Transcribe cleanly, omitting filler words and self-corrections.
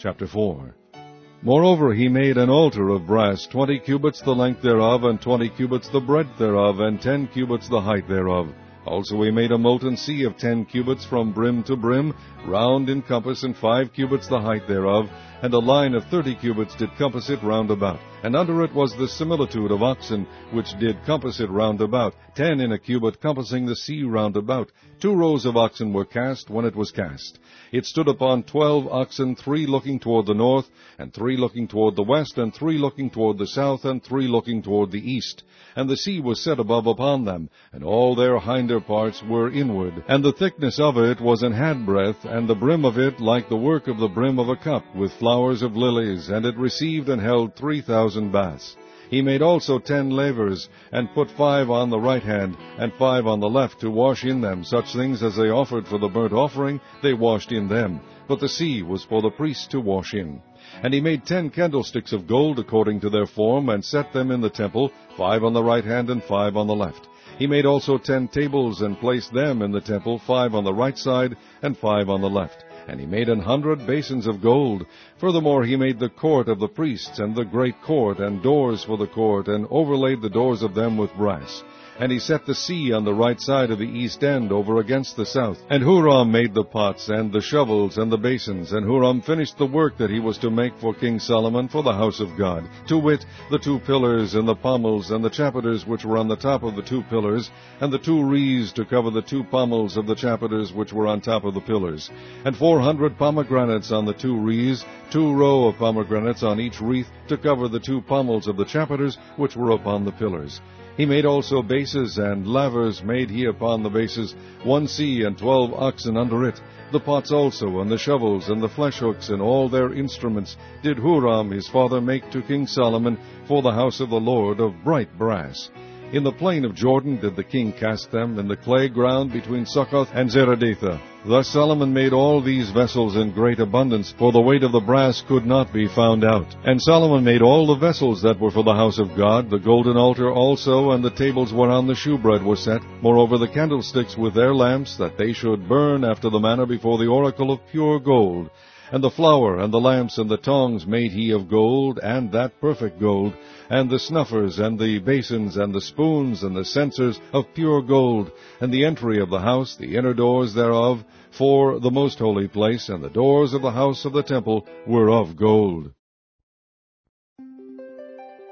Chapter 4. Moreover he made an altar of brass, 20 cubits the length thereof, and 20 cubits the breadth thereof, and 10 cubits the height thereof. Also he made a molten sea of 10 cubits from brim to brim, round in compass, and 5 cubits the height thereof, and a line of 30 cubits did compass it round about. And under it was the similitude of oxen, which did compass it round about, 10 in a cubit, compassing the sea round about. 2 rows of oxen were cast when it was cast. It stood upon 12 oxen, 3 looking toward the north, and 3 looking toward the west, and 3 looking toward the south, and 3 looking toward the east. And the sea was set above upon them, and all their hinder parts were inward. And the thickness of it was an handbreadth, and the brim of it like the work of the brim of a cup, with flowers of lilies, and it received and held 3,000 baths. He made also 10 lavers, and put 5 on the right hand, and 5 on the left, to wash in them such things as they offered for the burnt offering, they washed in them. But the sea was for the priests to wash in. And he made 10 candlesticks of gold according to their form, and set them in the temple, 5 on the right hand, and 5 on the left. He made also 10 tables, and placed them in the temple, 5 on the right side, and 5 on the left. And he made 100 basins of gold. Furthermore he made the court of the priests, and the great court, and doors for the court, and overlaid the doors of them with brass. And he set the sea on the right side of the east end, over against the south. And Huram made the pots, and the shovels, and the basins. And Huram finished the work that he was to make for King Solomon for the house of God, to wit, the 2 pillars, and the pommels, and the chapiters which were on the top of the 2 pillars, and the 2 wreaths to cover the 2 pommels of the chapiters which were on top of the pillars, and 400 pomegranates on the 2 wreaths, 2 row of pomegranates on each wreath, to cover the 2 pommels of the chapiters which were upon the pillars. He made also bases, and lavers made he upon the bases, 1 sea, and 12 oxen under it. The pots also, and the shovels, and the flesh hooks, and all their instruments, did Huram his father make to King Solomon for the house of the Lord of bright brass. In the plain of Jordan did the king cast them, in the clay ground between Succoth and Zeredatha. Thus Solomon made all these vessels in great abundance, for the weight of the brass could not be found out. And Solomon made all the vessels that were for the house of God, the golden altar also, and the tables whereon the shewbread was set, moreover the candlesticks with their lamps, that they should burn after the manner before the oracle of pure gold. And the flour, and the lamps, and the tongs made he of gold, and that perfect gold, and the snuffers, and the basins, and the spoons, and the censers of pure gold, and the entry of the house, the inner doors thereof, for the most holy place, and the doors of the house of the temple were of gold.